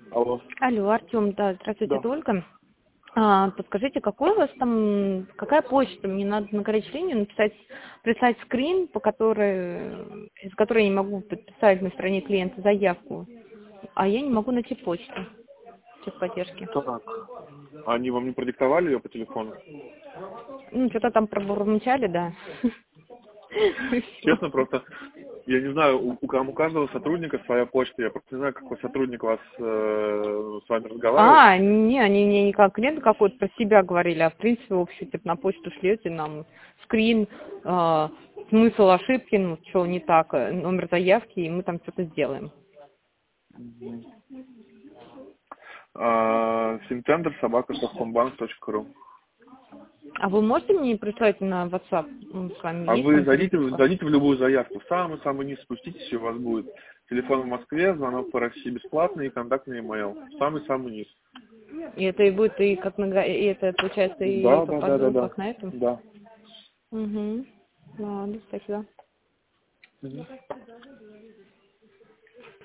Алло. Алло, Артем, да, здравствуйте, Да. это Ольга. Подскажите, какой у вас там, какая почта? Мне надо на горячую линию написать, прислать скрин, из которой я не могу подписать на стороне клиента заявку, а я не могу найти почту техподдержки. Так. Они вам не продиктовали ее по телефону? Ну, что-то там пробурмчали, да. И всё. Честно, просто, я не знаю, у каждого сотрудника своя почта. Я просто не знаю, какой сотрудник вас с вами разговаривает. Не, они мне не как клиент какой-то про себя говорили, а в принципе, вообще, типа, на почту шлете нам скрин, смысл ошибки, ну, что не так, номер заявки, и мы там что-то сделаем. Симтендер@совкомбанк.ру. А вы можете мне прислать на WhatsApp? С вами А есть вы там зайдите переписка? в любую заявку. Самый низ спуститесь, и у вас будет телефон в Москве, звонок по России бесплатный и контактный имейл. Самый низ. И это и будет, и как и это получается, и попаду, Да. как на этом? Да. Угу. Ладно, спасибо. Мгм.